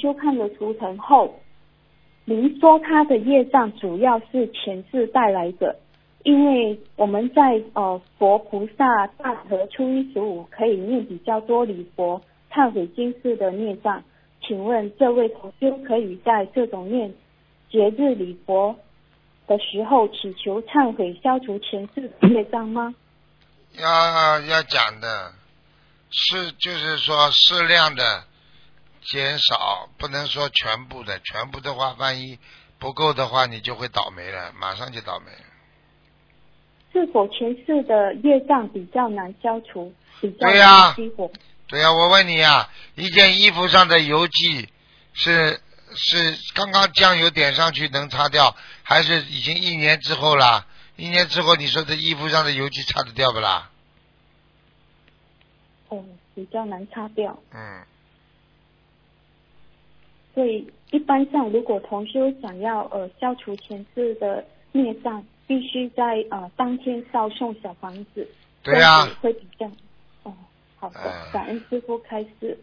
修看了图腾后，您说他的业障主要是前世带来的，因为我们在佛菩萨大和初一十五可以念比较多礼佛忏悔今世的孽障，请问这位同修可以在这种念节日礼佛的时候祈求忏悔消除前世的业障吗？ 要讲的是，就是说适量的减少，不能说全部的，全部的话万一不够的话你就会倒霉了，马上就倒霉了。 是否前世的业障比较难消除，比较对呀难激活？ 对呀，我问你啊，一件衣服上的油迹是刚刚酱油点上去能擦掉，还是已经1年之后了？1年之后你说这衣服上的油迹擦得掉不啦？ 比较难擦掉。所以一般上，如果同修想要消除前世的孽障，必须在当天烧送小房子。 对呀。 会比较好的，感恩师父开示。